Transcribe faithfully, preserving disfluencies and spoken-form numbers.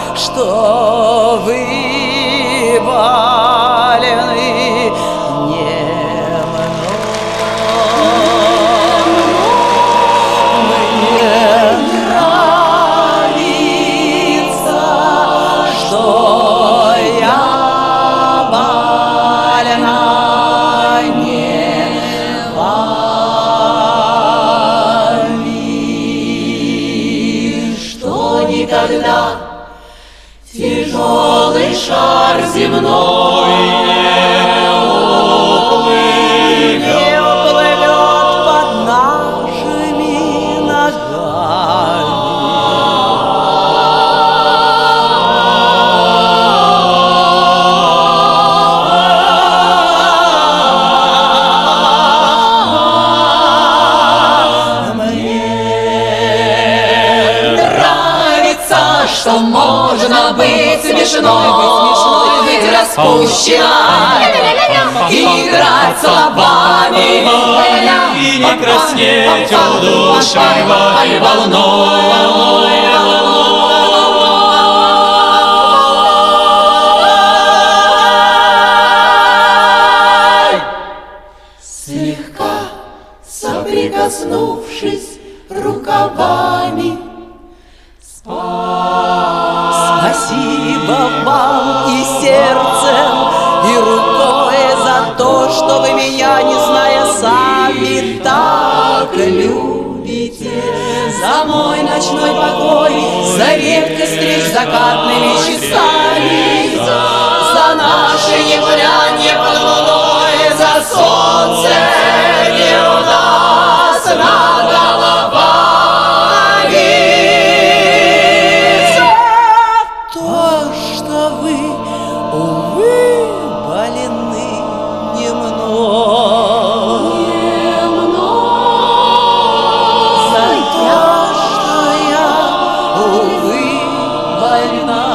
что вы больны немного. Мне нравится, что я больна не вами, что никогда тяжелый шар земной не уплывет под нашими ногами. Что можно быть смешной, быть распущенной, играть словами и не краснеть удушливой волной. Слегка соприкоснувшись рукавами, спасибо вам и сердцем, и рукой за то, что вы меня, не зная сами, так любите. За мой ночной покой, за редкость встреч закатными часами, за наше негулянье под луной, за солнце не у нас над головами. То, что вы, увы, больны немного, за то, что я, увы, больна